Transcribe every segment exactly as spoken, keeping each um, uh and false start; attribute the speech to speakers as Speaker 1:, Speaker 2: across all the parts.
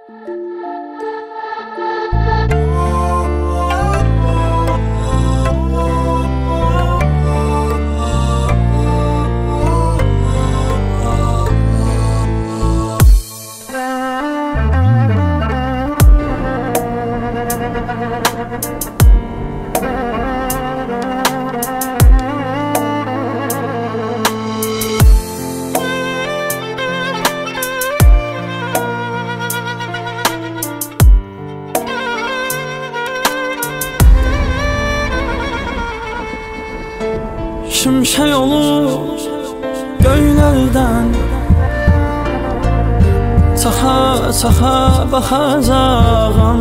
Speaker 1: Şimşek olur göylərdən, Çaxa çaxa baxacağam.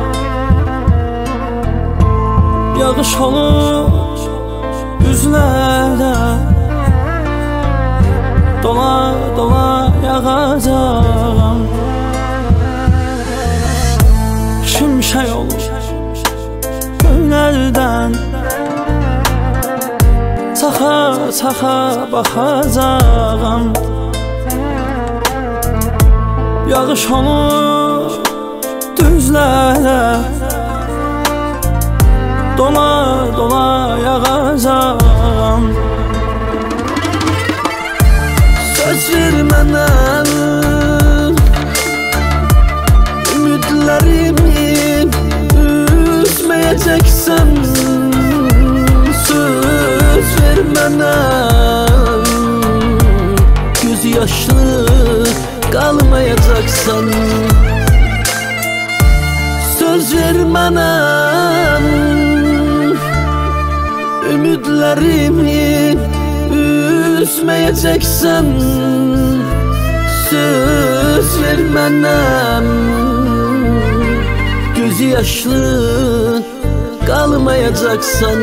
Speaker 1: Yağış olur üzlərdə, Dola dola yağacağam. Şimşek olur göylərdən, Çaxa çaxa baxacağam. Yağış olur düzlərə, Dola dola yağacağam. Söz ver mənə, ümidlərimi üzməyəcəksən. Söz ver mənə, göz yaşlı qalmayacaqsan. Söz ver mənə, ümidlərimi üzməyəcəksən. Söz ver mənə, göz yaşlı qalmayacaqsan.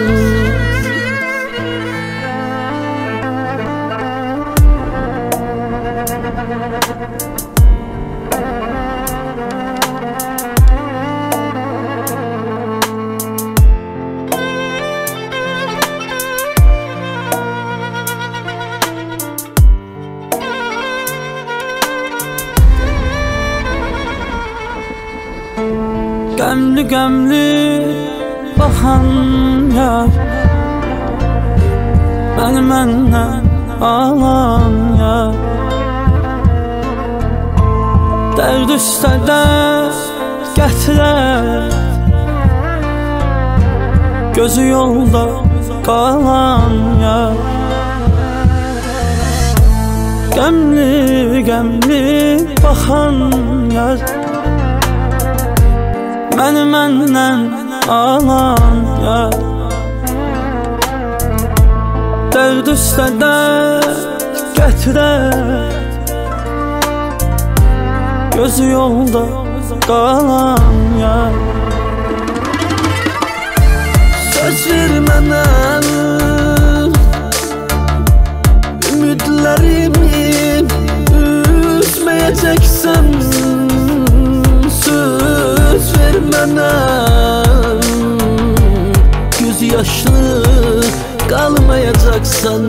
Speaker 1: Qəmli qəmli baxan yar, məni məndən alan yar. Dərd üstə dərd gətirər, gözü yolda qalan yar. Qəmli qəmli baxan yar, məni məndən alan yar. Dərd üstə dərd gətirər, gözü yolda qalan yar. Söz ver mənə, ümidlərimi üzməyəcəksən. Söz ver mənə, göz yaşlı qalmayacaqsan.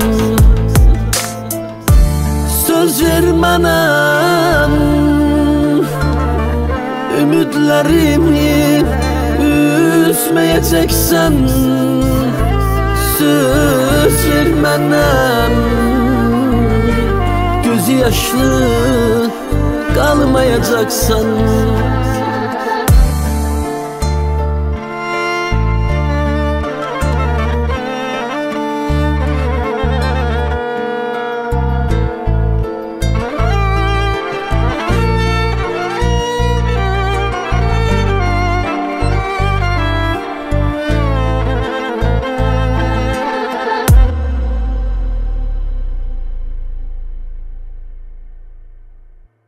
Speaker 1: Söz ver mənə, ümidlərimi üzməyəcəksən. Söz ver mənə, göz yaşlı qalmayacaqsan.